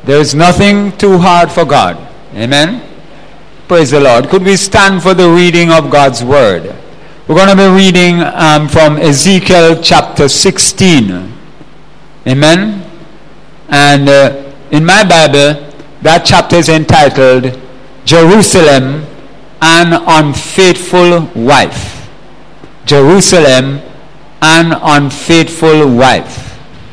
There is nothing too hard for God. Amen. Praise the Lord. Could we stand for the reading of God's word? We're going to be reading from Ezekiel chapter 16. Amen. And in my Bible, that chapter is entitled Jerusalem, an Unfaithful Wife. Jerusalem, an Unfaithful Wife.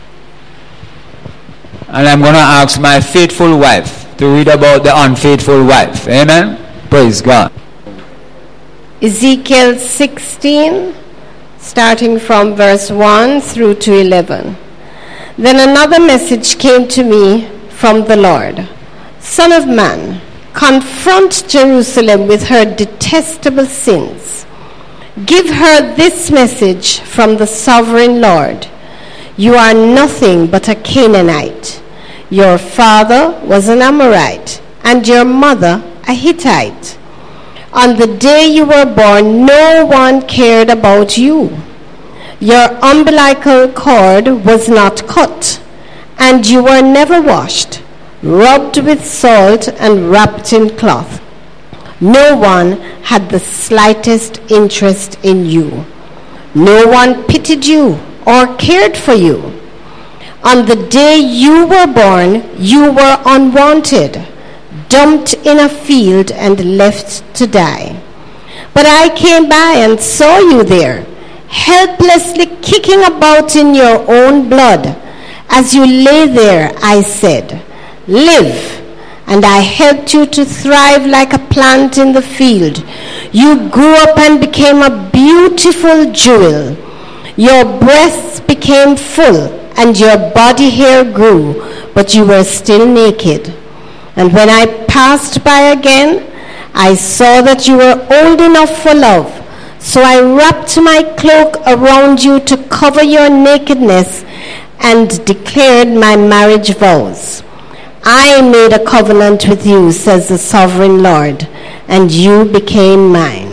And I'm going to ask my faithful wife to read about the unfaithful wife. Amen. Praise God. Ezekiel 16, starting from verse 1 through to 11. Then another message came to me from the Lord. Son of man, confront Jerusalem with her detestable sins. Give her this message from the sovereign Lord. You are nothing but a Canaanite. Your father was an Amorite, and your mother a Hittite. On the day you were born, no one cared about you. Your umbilical cord was not cut, and you were never washed, rubbed with salt and wrapped in cloth. No one had the slightest interest in you. No one pitied you or cared for you. On the day you were born, you were unwanted, dumped in a field and left to die. But I came by and saw you there, helplessly kicking about in your own blood. As you lay there, I said, live. And I helped you to thrive like a plant in the field. You grew up and became a beautiful jewel. Your breasts became full, and your body hair grew, but you were still naked. And when I passed by again, I saw that you were old enough for love. So I wrapped my cloak around you to cover your nakedness and declared my marriage vows. I made a covenant with you, says the sovereign Lord, and you became mine.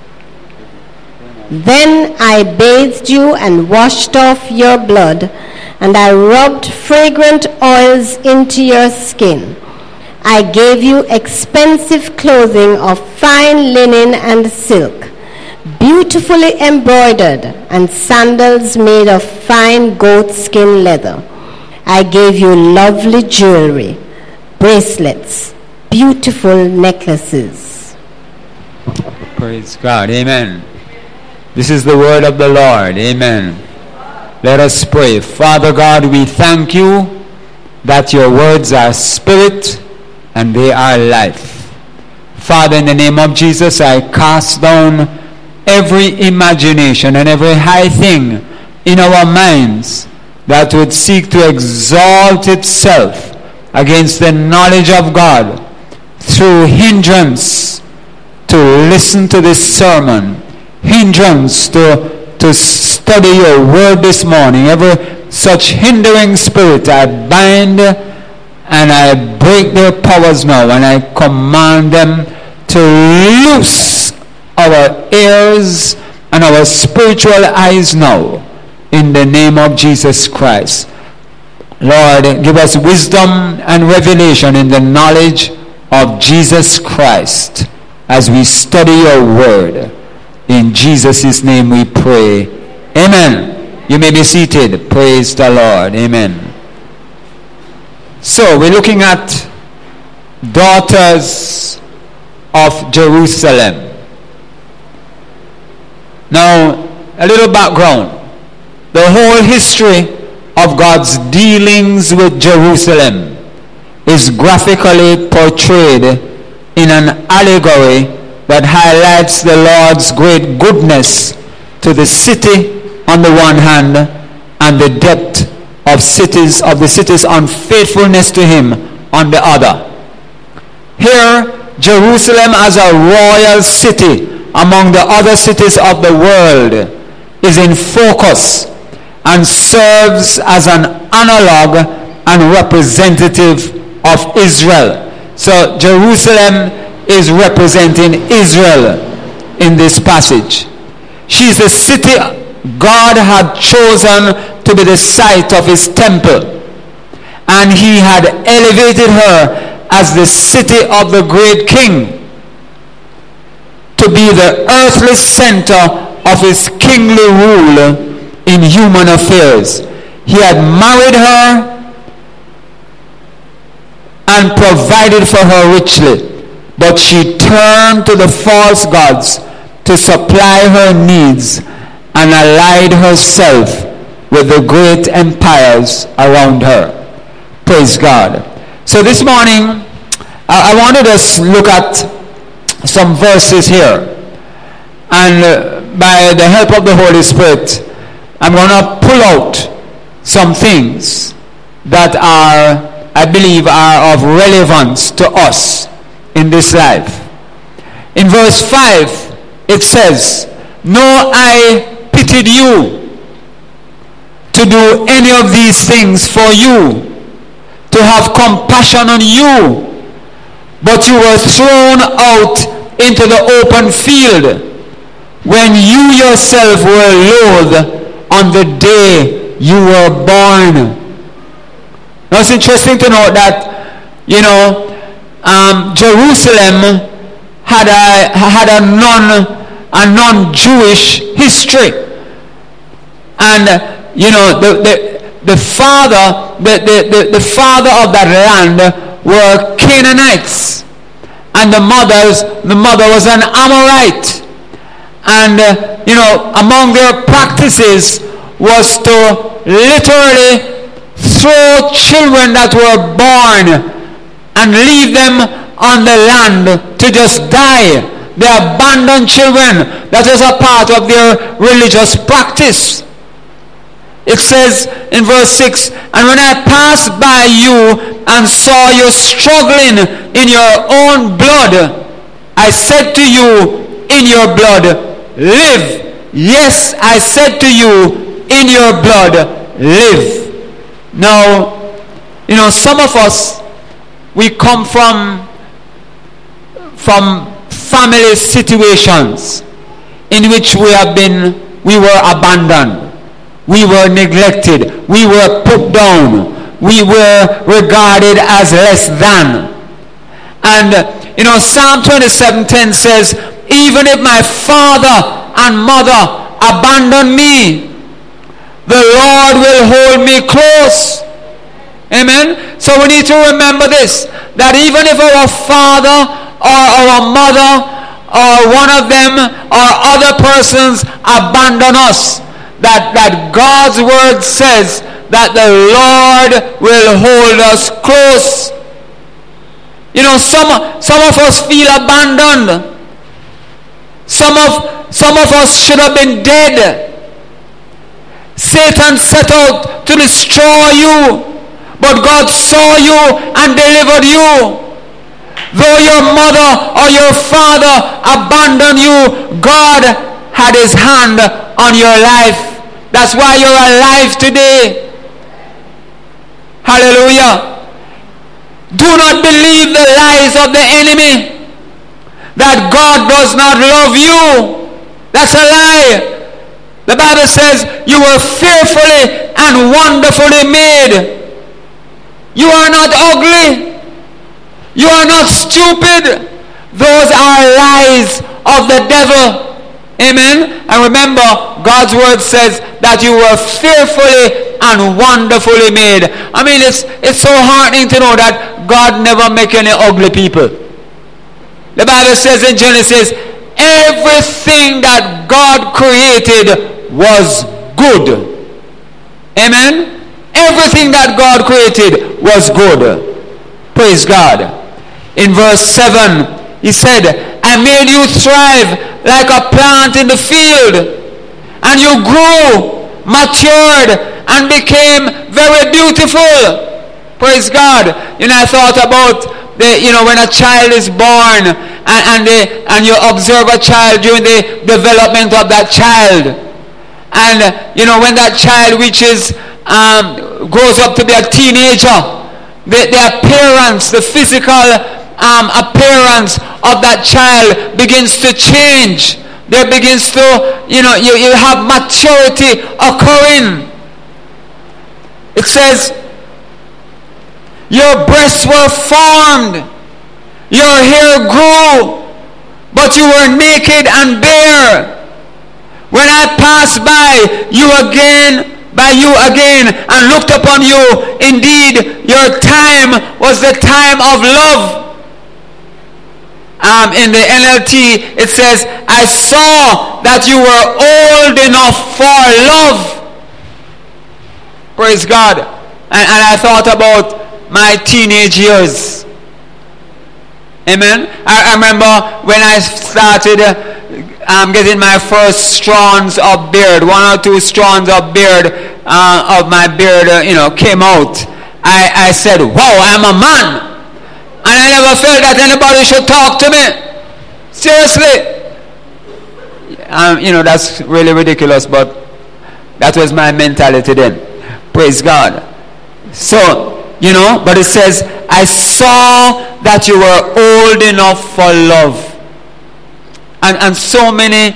Then I bathed you and washed off your blood, and I rubbed fragrant oils into your skin. I gave you expensive clothing of fine linen and silk, beautifully embroidered, and sandals made of fine goatskin leather. I gave you lovely jewelry, bracelets, beautiful necklaces. Praise God. Amen. This is the word of the Lord. Amen. Let us pray. Father God, we thank you that your words are spirit and they are life. Father, in the name of Jesus, I cast down every imagination and every high thing in our minds that would seek to exalt itself against the knowledge of God through hindrance to listen to this sermon, hindrance to study your word this morning. Every such hindering spirit I bind and I break their powers now, and I command them to loose our ears and our spiritual eyes now in the name of Jesus Christ. Lord, give us wisdom and revelation in the knowledge of Jesus Christ as we study your word. In Jesus' name we pray. Amen. You may be seated. Praise the Lord. Amen. So we're looking at daughters of Jerusalem. Now, a little background. The whole history of God's dealings with Jerusalem is graphically portrayed in an allegory that highlights the Lord's great goodness to the city on the one hand and the depth of the city's unfaithfulness to him on the other. Here, Jerusalem as a royal city among the other cities of the world is in focus and serves as an analog and representative of Israel. So Jerusalem is representing Israel in this passage. She's the city God had chosen to be the site of his temple. and he had elevated her as the city of the great king, to be the earthly center of his kingly rule in human affairs. He had married her and provided for her richly, but she turned to the false gods to supply her needs and allied herself with the great empires around her. Praise God. So this morning, I wanted us to look at some verses here. And by the help of the Holy Spirit, I'm going to pull out some things that I believe are of relevance to us in this life. In verse 5, it says, "No eye pitied you to do any of these things for you, to have compassion on you, but you were thrown out into the open field when you yourself were loathed on the day you were born." Now it's interesting to note that, Jerusalem had a non-Jewish history, and the father of that land were Canaanites, and the mother was an Amorite, and among their practices was to literally throw children that were born and leave them on the land to just die. They abandoned children. That was a part of their religious practice. It says in verse 6, "And when I passed by you and saw you struggling in your own blood, I said to you, in your blood, live. Yes, I said to you, in your blood, live." Now, some of us, we come from family situations in which we were abandoned. We were neglected. We were put down. We were regarded as less than. And, Psalm 27:10 says, "Even if my father and mother abandon me, the Lord will hold me close." Amen? So we need to remember this, that even if our father or our mother or one of them or other persons abandon us, that God's word says that the Lord will hold us close. Some of us feel abandoned. Some of us should have been dead. Satan set out to destroy you, but God saw you and delivered you. Though your mother or your father abandoned you, God had his hand on your life. That's why you're alive today. Hallelujah. Do not believe the lies of the enemy that God does not love you. That's a lie. The Bible says you were fearfully and wonderfully made. You are not ugly. You are not stupid. Those are lies of the devil. Amen. And remember, God's word says that you were fearfully and wonderfully made. I mean, it's so heartening to know that God never make any ugly people. The Bible says in Genesis, everything that God created was good. Amen. Everything that God created was good. Praise God. In verse 7, he said, "I made you thrive like a plant in the field, and you grew, matured, and became very beautiful." Praise God. I thought about when a child is born, and you observe a child during the development of that child, and when that child grows up to be a teenager, the appearance, the physical appearance of that child begins to change. There begins to, you have maturity occurring. It says, Your breasts were formed. Your hair grew. But you were naked and bare. When I passed by you again, and looked upon you, indeed, your time was the time of love. In the NLT, it says, I saw that you were old enough for love. Praise God. And I thought about my teenage years. Amen. I remember when I started getting my first strands of beard, 1 or 2 strands of beard, of my beard, came out. I said, wow, I'm a man. And I never felt that anybody should talk to me. Seriously. That's really ridiculous, but that was my mentality then. Praise God. So, but it says, I saw that you were old enough for love. And so many,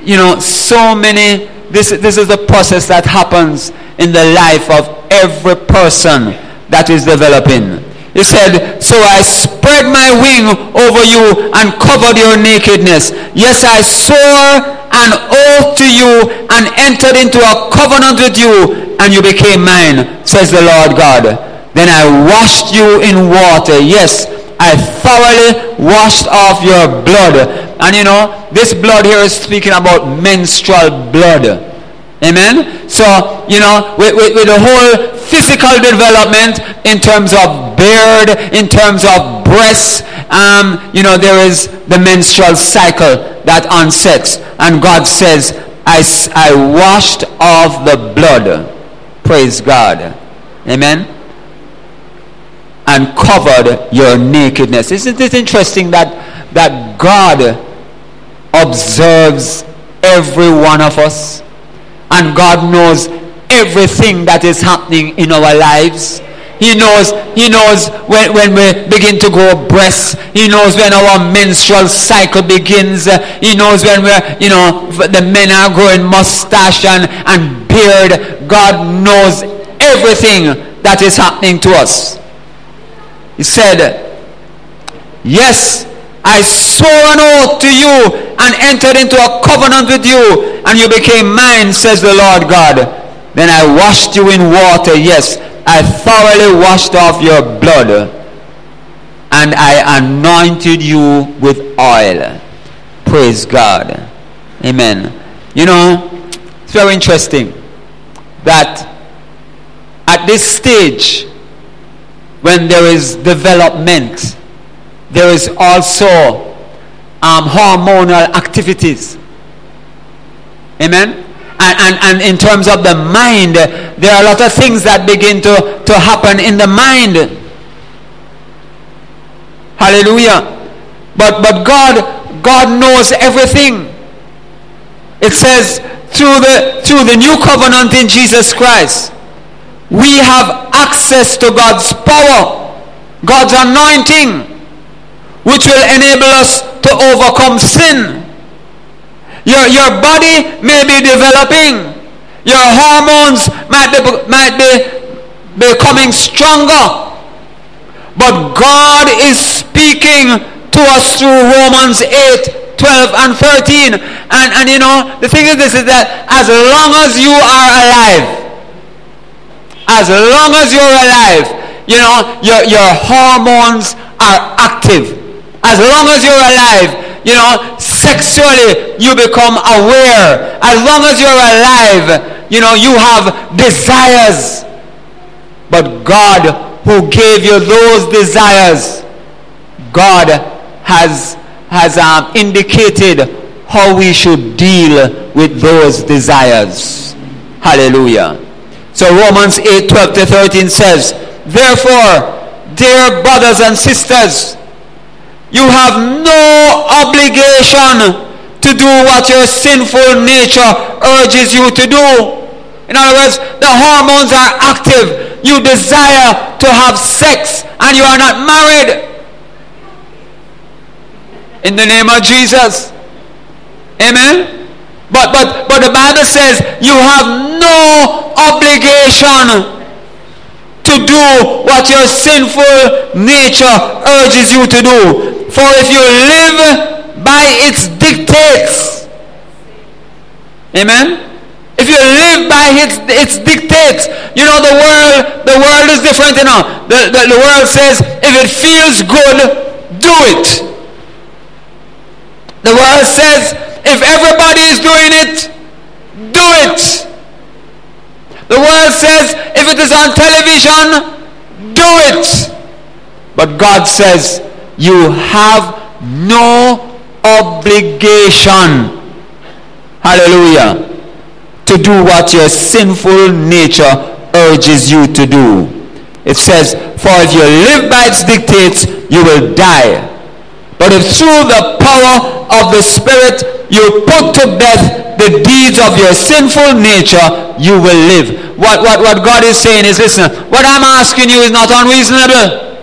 this is the process that happens in the life of every person that is developing. He said, so I spread my wing over you and covered your nakedness. Yes, I swore an oath to you and entered into a covenant with you, and you became mine, says the Lord God. Then I washed you in water. Yes, I thoroughly washed off your blood. And this blood here is speaking about menstrual blood. Amen. So, with the whole physical development in terms of beard, in terms of breasts, there is the menstrual cycle that onsets. And God says, I washed off the blood. Praise God. Amen. And covered your nakedness. Isn't it interesting that God observes every one of us? And God knows everything that is happening in our lives. He knows when we begin to grow breasts. He knows when our menstrual cycle begins. He knows when the men are growing mustache and beard. God knows everything that is happening to us. He said, yes, I swore an oath to you and entered into a covenant with you, and you became mine, says the Lord God. Then I washed you in water. Yes, I thoroughly washed off your blood, and I anointed you with oil. Praise God. Amen. It's very interesting that at this stage, when there is development, there is also hormonal activities. Amen. And in terms of the mind, there are a lot of things that begin to happen in the mind. Hallelujah. But God knows everything. It says through the new covenant in Jesus Christ, we have access to God's power, God's anointing, which will enable us to overcome sin. Your body may be developing. Your hormones might be becoming stronger. But God is speaking to us through Romans 8, 12 and 13. And the thing is this, is that as long as you are alive, your hormones are active. As long as you're alive, sexually you become aware. As long as you're alive, you have desires. But God, who gave you those desires, God has indicated how we should deal with those desires. Hallelujah. So Romans 8, 12 to 13 says, therefore, dear brothers and sisters, you have no obligation to do what your sinful nature urges you to do. In other words, the hormones are active. You desire to have sex and you are not married. In the name of Jesus. Amen. But the Bible says you have no obligation to to do what your sinful nature urges you to do. For if you live by its dictates, amen? If you live by its dictates, you know, the world is different, you know. The world says, if it feels good, do it. The world says, if everybody is doing it, do it. The world says, if it is on television, do it. But God says, you have no obligation, hallelujah, to do what your sinful nature urges you to do. It says, for if you live by its dictates, you will die. But if through the power of the Spirit you put to death the deeds of your sinful nature, you will live. What God is saying is, listen, what I'm asking you is not unreasonable.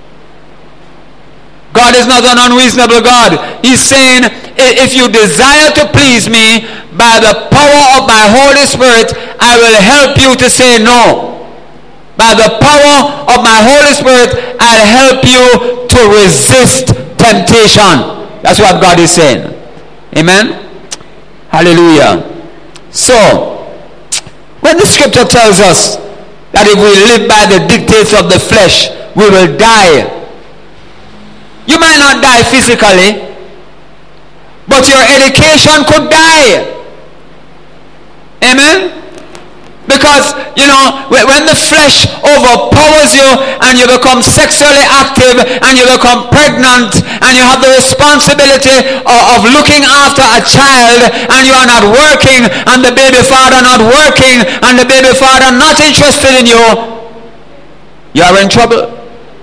God is not an unreasonable God. He's saying, if you desire to please me, by the power of my Holy Spirit, I will help you to say no. By the power of my Holy Spirit, I'll help you to resist temptation. That's what God is saying. Amen? Hallelujah. So, when the scripture tells us that if we live by the dictates of the flesh, we will die. You might not die physically, but your education could die. Amen? Because, you know, when the flesh overpowers you and you become sexually active and you become pregnant and you have the responsibility of looking after a child and you are not working and the baby father not working and the baby father not interested in you, you are in trouble.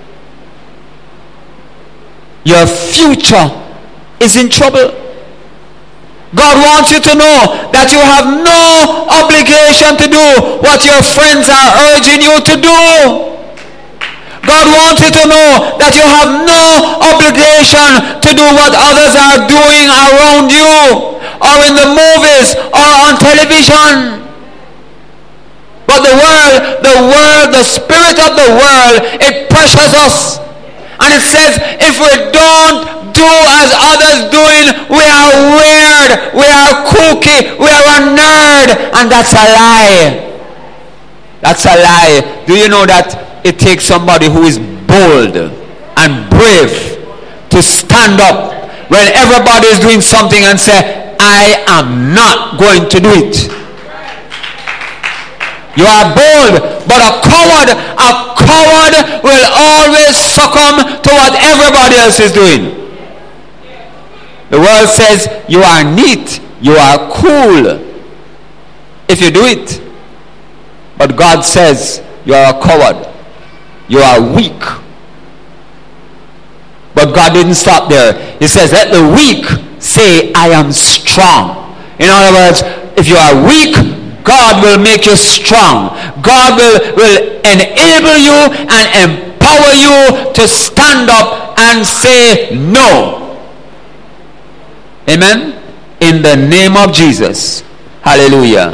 Your future is in trouble. God wants you to know that you have no obligation to do what your friends are urging you to do. God wants you to know that you have no obligation to do what others are doing around you or in the movies or on television. But the spirit of the world, it pressures us. And it says, if we don't do as others doing, we are weird, we are kooky, we are a nerd. And that's a lie. That's a lie. Do you know that it takes somebody who is bold and brave to stand up when everybody is doing something and say, I am not going to do it. You are bold, but a coward will always succumb to what everybody else is doing. The world says you are neat, you are cool if you do it. But God says you are a coward, you are weak. But God didn't stop there. He says, let the weak say, I am strong. In other words, if you are weak, God will make you strong. God will enable you and empower you to stand up and say no. Amen? In the name of Jesus. Hallelujah.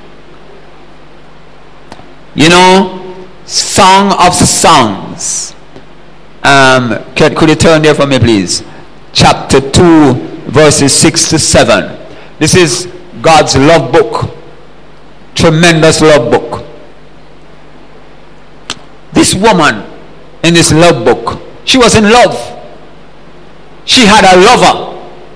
You know, Song of Songs. Could you turn there for me, please? Chapter 2, verses 6 to 7. This is God's love book. Tremendous love book. This woman in this love book, she was in love. She had a lover.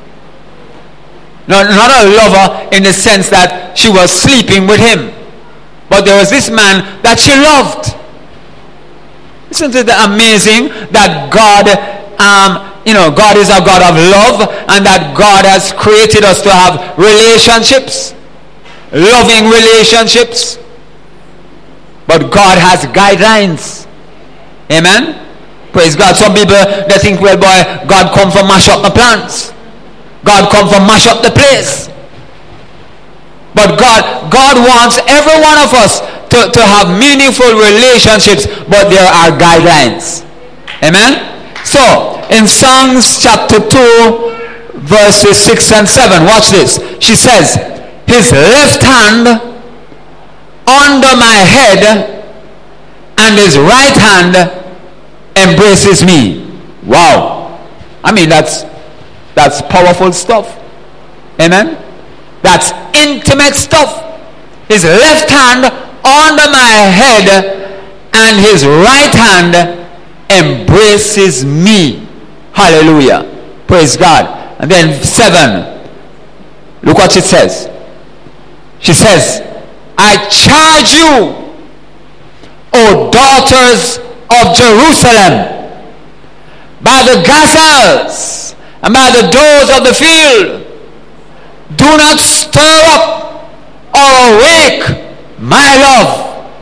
Not a lover in the sense that she was sleeping with him, but there was this man that she loved. Isn't it amazing that God God is a God of love, and that God has created us to have relationships, loving relationships. But God has guidelines. Amen? Praise God. Some people, they think, well, boy, God come for mash up the plans. God come for mash up the place. But God wants every one of us to have meaningful relationships, but there are guidelines. Amen? So, in Songs chapter 2, verses 6 and 7, watch this. She says, his left hand under my head and his right hand embraces me. Wow. I mean, that's powerful stuff. Amen. That's intimate stuff. His left hand under my head and his right hand embraces me. Hallelujah. Praise God. And then 7. Look what she says. She says, I charge you, O daughters of Jerusalem, by the gazelles and by the doors of the field, do not stir up or awake my love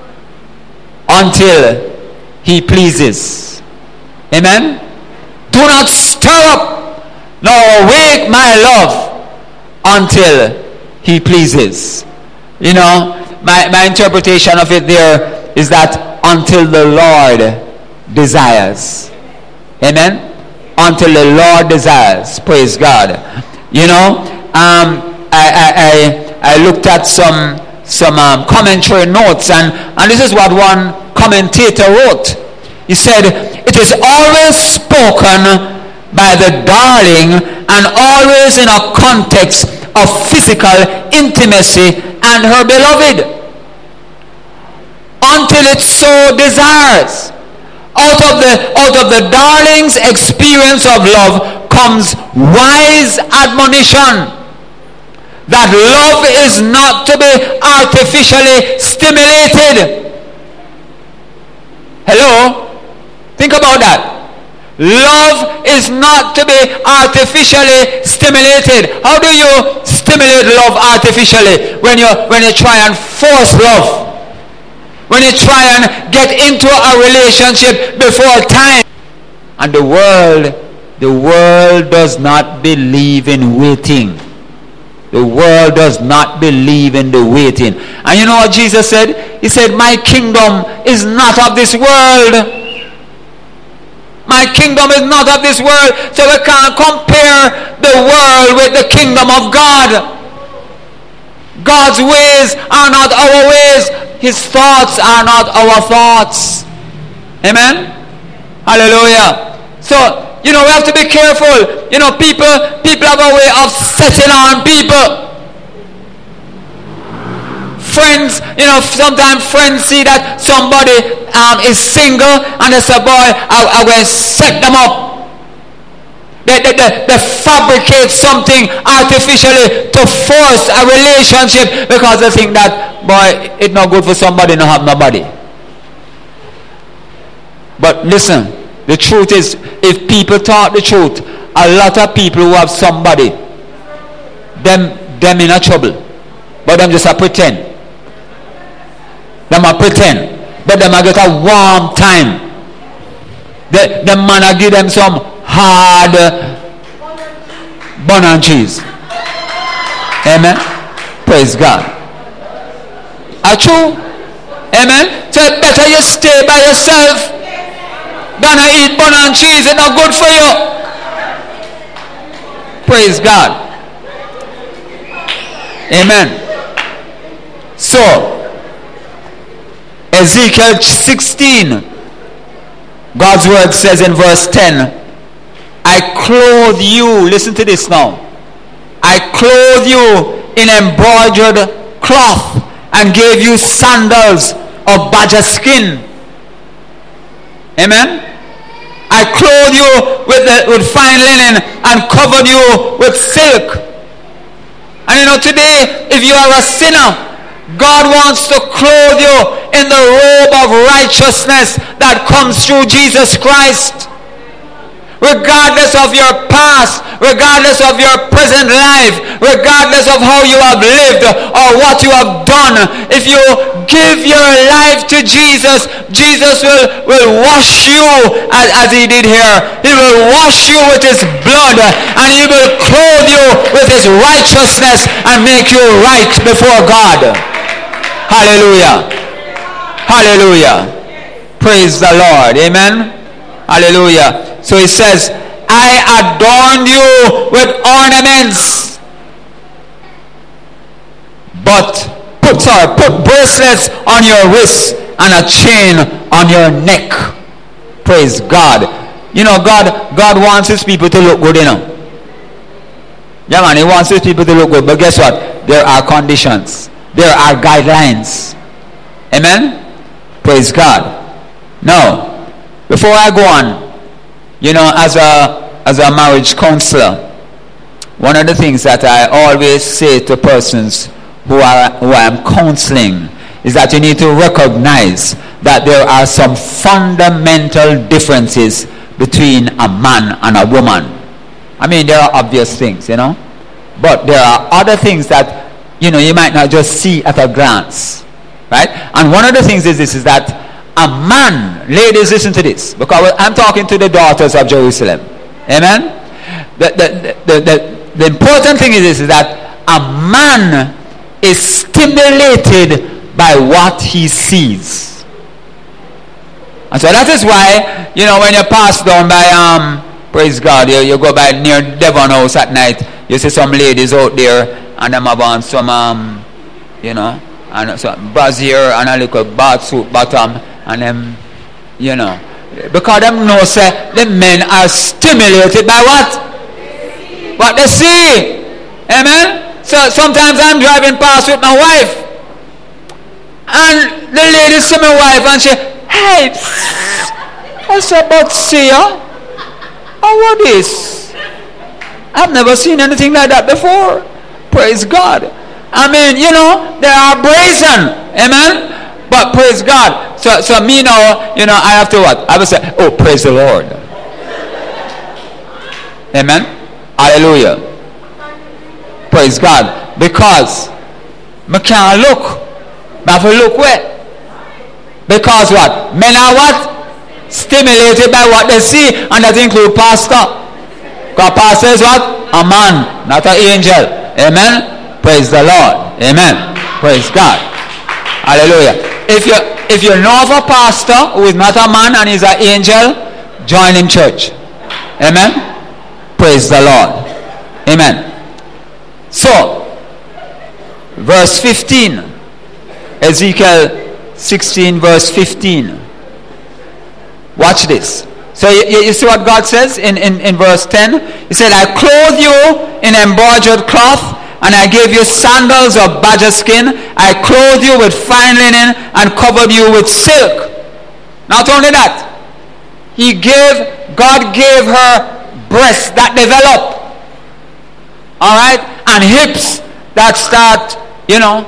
until he pleases. Amen. Do not stir up nor awake my love until he pleases. You know, my interpretation of it there is that until the Lord desires. Amen. Until the Lord desires. Praise God. You know, I looked at some commentary notes, and this is what one commentator wrote. He said, it is always spoken by the darling and always in a context of physical intimacy and her beloved, until it so desires. Out of the darling's experience of love comes wise admonition that love is not to be artificially stimulated. Hello? Think about that. Love is not to be artificially stimulated. How do you stimulate love artificially? When you try and force love. When you try and get into a relationship before time. And the world does not believe in waiting. The world does not believe in the waiting. And you know what Jesus said? He said, my kingdom is not of this world. My kingdom is not of this world. So we can't compare the world with the kingdom of God. God's ways are not our ways. His thoughts are not our thoughts. Amen? Hallelujah. So, you know, we have to be careful. You know, people have a way of setting on people. Friends, you know, sometimes friends see that somebody is single and they say, boy, I'm going to set them up. They fabricate something artificially to force a relationship because they think that, boy, it's not good for somebody to have nobody. But listen, the truth is, if people talk the truth, a lot of people who have somebody, them in a trouble. But them just a pretend. Them a pretend. But them a get a warm time. The man a give them some hard bun and cheese. Amen. Praise God. Are true? Amen. So it's better you stay by yourself than to eat bun and cheese. It's not good for you. Praise God. Amen. So Ezekiel 16, God's word says in verse 10, I clothe you, listen to this now, I clothe you in embroidered cloth and gave you sandals of badger skin. Amen. I clothe you with fine linen and covered you with silk. And you know, today, if you are a sinner, God wants to clothe you in the robe of righteousness that comes through Jesus Christ. Regardless of your past, regardless of your present life, regardless of how you have lived or what you have done, if you give your life to Jesus, Jesus will wash you as he did here. He will wash you with his blood and he will clothe you with his righteousness and make you right before God. Hallelujah. Hallelujah. Praise the Lord. Amen. Hallelujah. So he says, I adorned you with ornaments, but put bracelets on your wrists and a chain on your neck. Praise God. You know, God wants his people to look good, you know. Yeah, man, he wants his people to look good. But guess what? There are conditions. There are guidelines. Amen? Praise God. Now, before I go on, you know, as a marriage counselor, one of the things that I always say to persons who I am counseling is that you need to recognize that there are some fundamental differences between a man and a woman. I mean, there are obvious things, you know, but there are other things that, you know, you might not just see at a glance, right? And one of the things is this, is that a man, ladies, listen to this, because I'm talking to the daughters of Jerusalem. Amen? The important thing is this, is that a man is stimulated by what he sees. And so that is why, you know, when you pass down by, praise God, you go by near Devon House at night, you see some ladies out there, and them have on some, you know, and some brassiere and a little bath suit bottom, and them, you know, because them know, say, the men are stimulated by what? What they see. Amen? So sometimes I'm driving past with my wife, and the lady see my wife, and she, hey, what's about to see you? Oh, what is? I've never seen anything like that before. Praise God. I mean, you know, they are brazen. Amen? But praise God. So me now, you know, I have to what? I will say, oh, praise the Lord. Amen? Hallelujah. Praise God. Because I can't look. I have to look where? Because what? Men are what? Stimulated by what they see, and that include pastor. Because pastor is what? A man, not an angel. Amen? Praise the Lord. Amen. Praise God. Hallelujah. If you know of a pastor who is not a man and is an angel, join in church. Amen? Praise the Lord. Amen. So, verse 15. Ezekiel 16 verse 15. Watch this. So you see what God says in verse 10? He said, I clothe you in embroidered cloth, and I gave you sandals of badger skin. I clothed you with fine linen and covered you with silk. Not only that, God gave her breasts that develop. Alright? And hips that start, you know.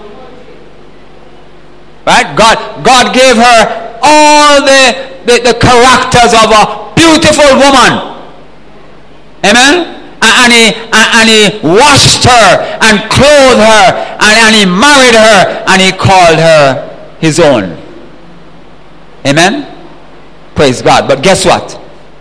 Right? God gave her all the characters of a beautiful woman. Amen? And he washed her and clothed her, and he married her, and he called her his own. Amen? Praise God. But guess what?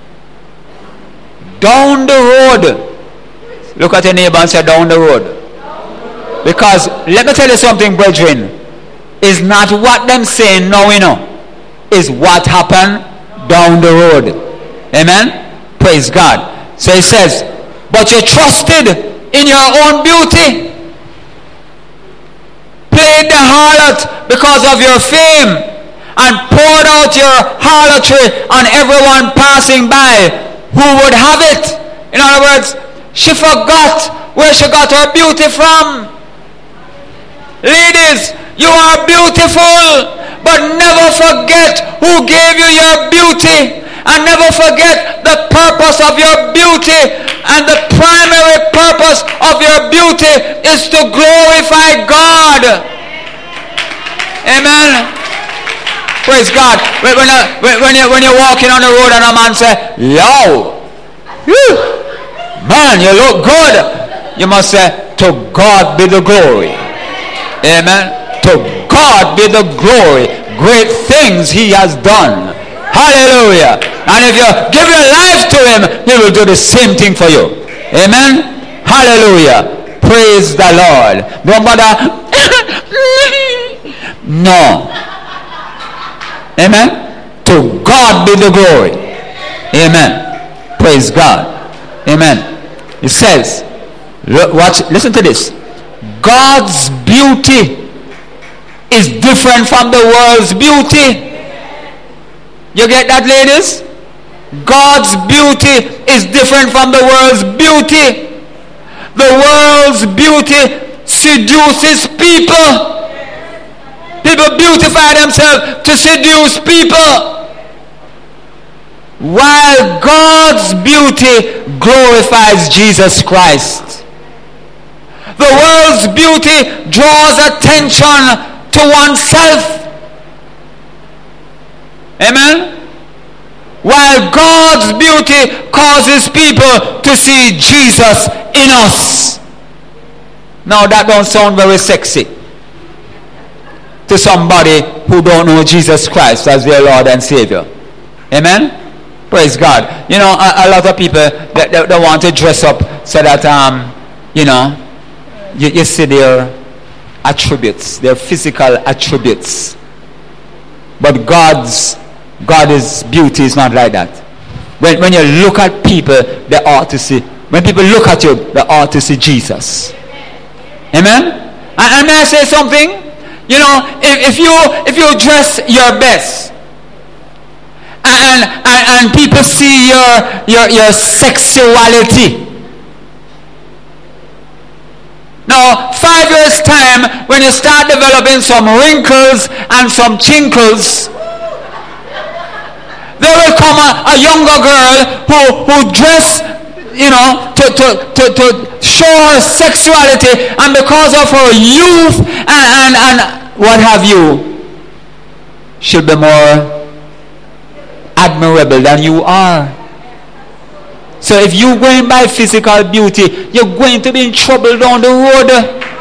Down the road. Look at your neighbor and say, down the road. Because let me tell you something, brethren. Is not what them saying now, you know. Is what happened down the road. Amen? Praise God. So he says, but you trusted in your own beauty, played the harlot because of your fame, and poured out your harlotry on everyone passing by who would have it. In other words, she forgot where she got her beauty from. Ladies, you are beautiful, but never forget who gave you your beauty, and never forget the purpose of your beauty. And the primary purpose of your beauty is to glorify God. Amen. Praise God. When you're walking on the road and a man say, yo, man, you look good, you must say, to God be the glory. Amen. To God be the glory. Great things he has done. Hallelujah. And if you give your life to him, he will do the same thing for you. Amen. Hallelujah. Praise the Lord. Don't bother. No. Amen. To God be the glory. Amen. Praise God. Amen. It says, listen to this. God's beauty is different from the world's beauty. You get that, ladies? God's beauty is different from the world's beauty. The world's beauty seduces people. People beautify themselves to seduce people, while God's beauty glorifies Jesus Christ. The world's beauty draws attention to oneself. Amen? While God's beauty causes people to see Jesus in us. Now that don't sound very sexy to somebody who don't know Jesus Christ as their Lord and Savior. Amen? Praise God. You know, a lot of people they want to dress up so that you see their attributes, their physical attributes. But God's beauty is not like that. When you look at people, they ought to see. When people look at you, they ought to see Jesus. Amen? And may I say something? You know, if you dress your best, and people see your sexuality. Now, 5 years' time, when you start developing some wrinkles and some chinkles, there will come a younger girl who dress, to show her sexuality, and because of her youth and what have you, she'll be more admirable than you are. So if you're going by physical beauty, you're going to be in trouble down the road.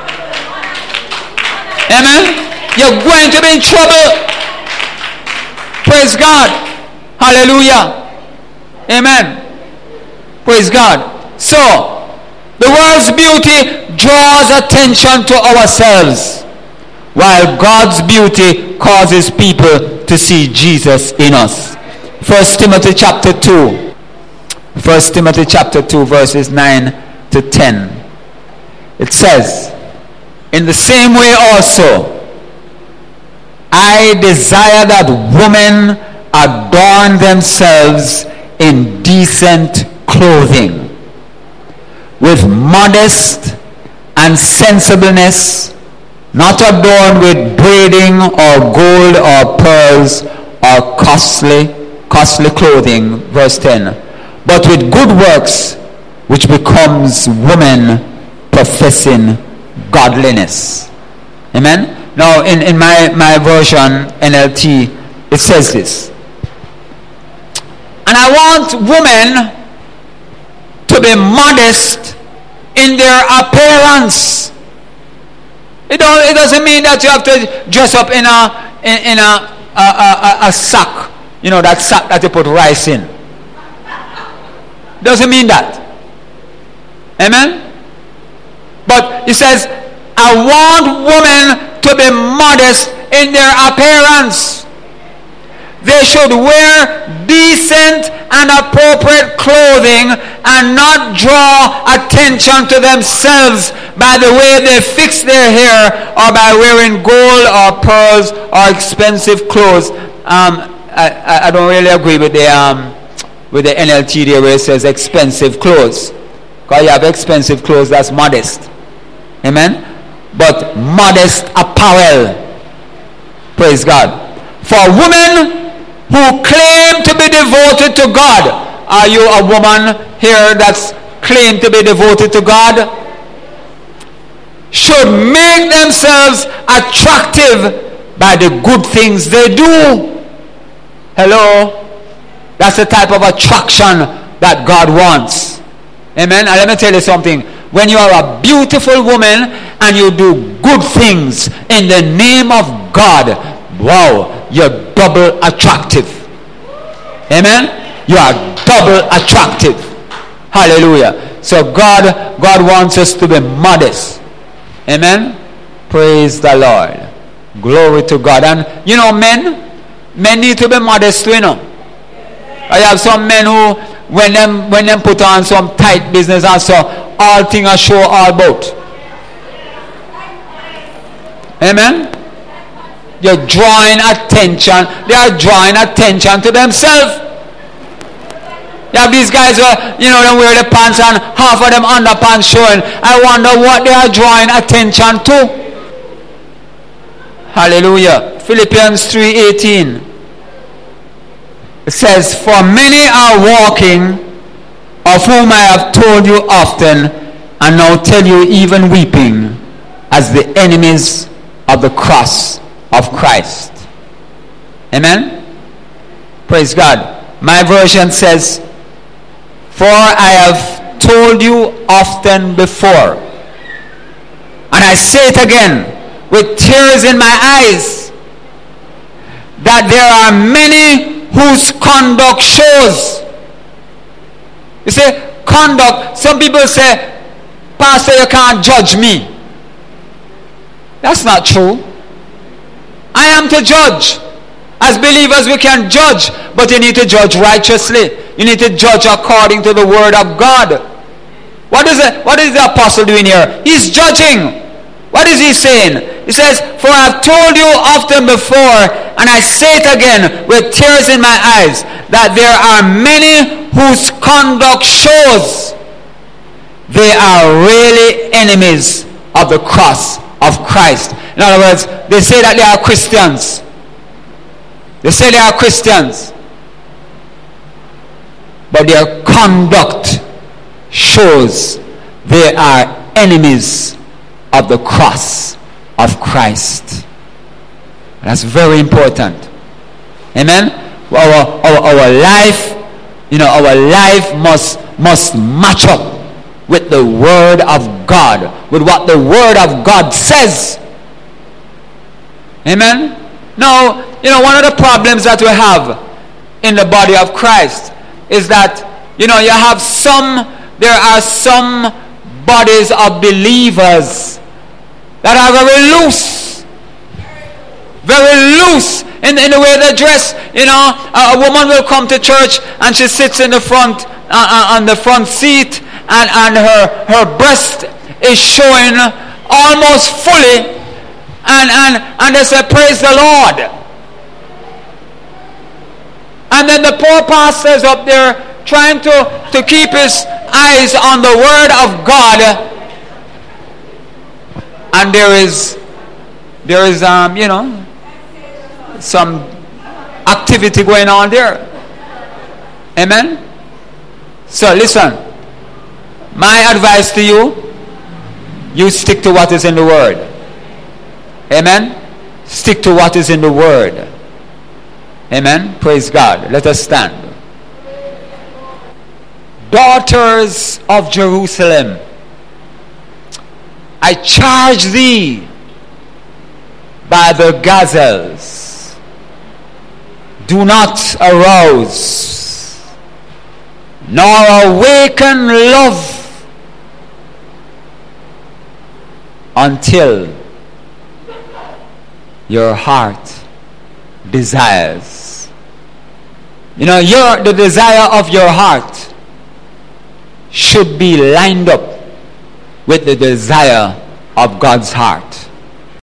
Amen? You're going to be in trouble. Praise God. Hallelujah. Amen. Praise God. So, the world's beauty draws attention to ourselves, while God's beauty causes people to see Jesus in us. 1 Timothy chapter 2. 1 Timothy chapter 2 verses 9 to 10. It says, in the same way also, I desire that women adorn themselves in decent clothing, with modest and sensibleness, not adorned with braiding or gold or pearls or costly clothing. Verse 10. But with good works, which becomes women professing godliness. Amen? Now, in my version, NLT, it says this. And I want women to be modest in their appearance. It doesn't mean that you have to dress up in a sack. You know, that sack that you put rice in. Doesn't mean that. Amen? But it says, I want women to be modest in their appearance. They should wear decent and appropriate clothing and not draw attention to themselves by the way they fix their hair or by wearing gold or pearls or expensive clothes. I don't really agree with the NLT there where it says expensive clothes. Because you have expensive clothes that's modest. Amen? But modest apparel. Praise God. For women who claim to be devoted to God. Are you a woman here that's claimed to be devoted to God? Should make themselves attractive by the good things they do. Hello? That's the type of attraction that God wants. Amen? And let me tell you something. When you are a beautiful woman and you do good things in the name of God, wow, you're double attractive. Amen? You are double attractive. Hallelujah. So God wants us to be modest. Amen? Praise the Lord. Glory to God. And you know, men need to be modest too, you know. I have some men who, when them put on some tight business and so, all things are show all about. Amen? you're drawing attention. They are drawing attention to themselves. You have these guys who, they wear the pants and half of them underpants showing. I wonder what they are drawing attention to. Hallelujah. Philippians 3:18. It says, for many are walking, of whom I have told you often, and now tell you even weeping, as the enemies of the cross of Christ. Amen? Praise God. My version says, for I have told you often before, and I say it again with tears in my eyes, that there are many whose conduct shows. You say, conduct, some people say, Pastor, you can't judge me. That's not true. I am to judge. As believers, we can judge, but you need to judge righteously. You need to judge according to the word of God. What is the apostle doing here? He's judging. What is he saying? He says, for I have told you often before, and I say it again with tears in my eyes, that there are many whose conduct shows they are really enemies of the cross of Christ. In other words, they say that they are Christians. They say they are Christians. But their conduct shows they are enemies of the cross of Christ. That's very important. Amen? Our life, our life must match up with the word of God, with what the word of God says. Amen? Now, one of the problems that we have in the body of Christ is that, there are some bodies of believers that are very loose in the way they dress. A woman will come to church and she sits in the front, on the front seat, and her breast is showing almost fully, and they say, praise the Lord. And then the poor pastor is up there trying to keep his eyes on the word of God, and there is some activity going on there. Amen? So listen, my advice to you stick to what is in the word. Amen? Stick to what is in the word. Amen? Praise God. Let us stand. Daughters of Jerusalem, I charge thee by the gazelles, do not arouse, nor awaken love until your heart desires. The desire of your heart should be lined up with the desire of God's heart.